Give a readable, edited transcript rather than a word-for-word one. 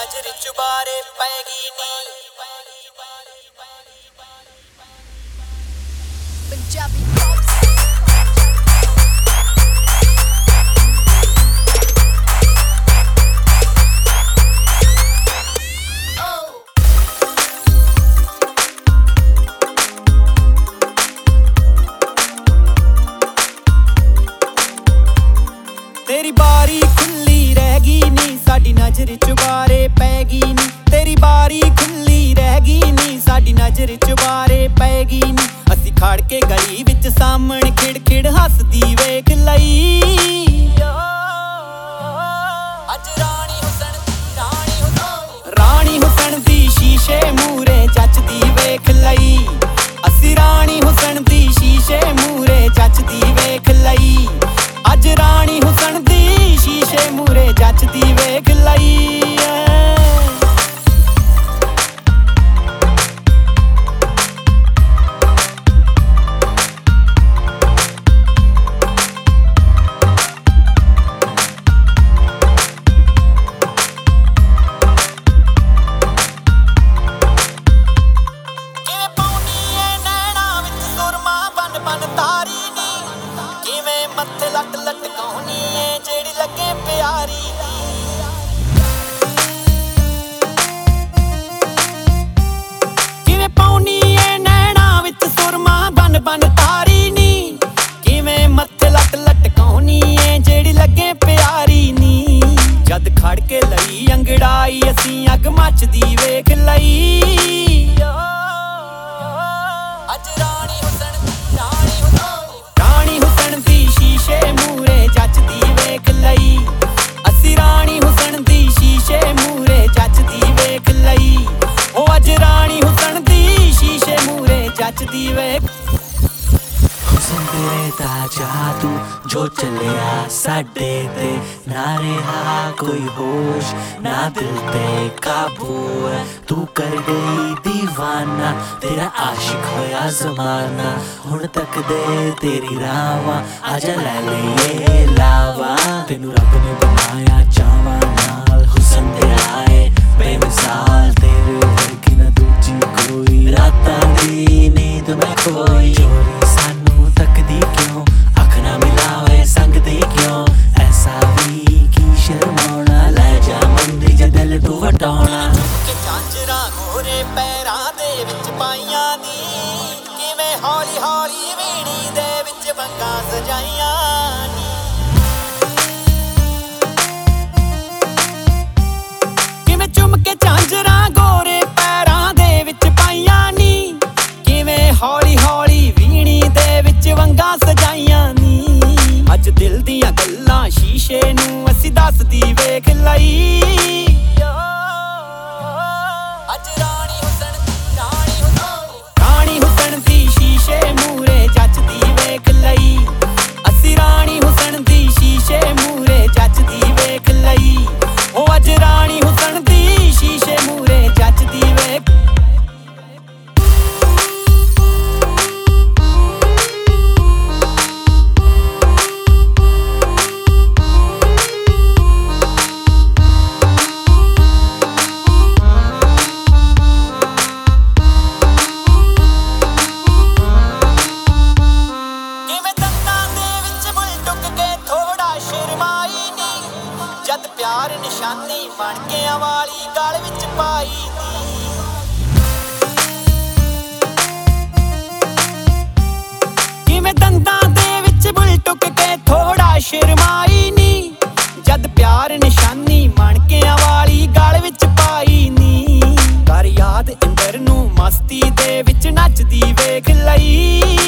नजर चुबारे पैगी नी पंजाबी तेरी बारी खुली रहगी नी साडी नजर चुबारे पैगी नी तेरी बारी खुली रहगी नी साडी नजर चुबारे पैगी नी असी खड़ के गली विच सामण खिड़ खिड़ हसदी वेख लई अज रानी हुसन दी शीशे मूरे जचदी वेख लई असी रानी हुसन दी शीशे मूरे जचदी वेख लई अज रानी हुसन दी शीशे मूरे जचदी वेख लई मत्थे लट लटकाउनी है जेड़ी लगे प्यारी किवें पाउनी है नैना विच सुरमा बन बन तारी नी किवें मत्थे लट लटकाउनी है जेड़ी लगे प्यारी नी जद खड़ के लई अंगड़ाई असी अग मचदी वेख लई अज रानी हुसन दी शीशे मूरे जचदी वेख लई असी रानी हुसन दी शीशे मूरे जचदी वेख लई ओ अज रानी हुसन दी शीशे मूरे जचदी वेख हुसन तेरे दा जादू जो चलिया साडे ते ना रहा कोई होश ना दिल ते काबू तू कर गई दीवाना तेरा आशिक होया जमाना हुण तक दे तेरी रावा आजा ले ले लावा तेनू रब ने बनाया चावा नाल हुसन तेरा है बेमिसाल तेरे वर्गी ना दूजी कोई रातां दी नींद में खोई चोरी सानू तकदी क्यों अख ना मिलावे संगदी क्यों ऐसा भी की शर्माना ले जा मंदी ज दिल तू वटाउना झांझरा गोरे पैरां दे विच पाईयां नी किवें हौली हौली वीणी दे विच वंगां सजाईयां नी किवें चुम के झांझरा गोरे पैरां दे विच पाईयां नी किवें हौली हौली वीणी दे विच वंगां सजाईयां नी अज दिल दियां गल्लां शीशे नूं असी दसदी वेख लई अज रानी हुसन दी शीशे मूरे जचदी वेख लई असी रानी हुसन दी शीशे मूरे जचदी वेख लई ओ अज रानी हुसन दी शीशे मूरे जचदी वेख जद प्यार निशानी बन के वाली गल विच पाई किवें दंदां दे विच बुल टुक के थोड़ा शर्माई नी जद प्यार निशानी बन के वाली गल विच पाई नी कर याद इंदर नूं मस्ती दे विच नचदी वेख लई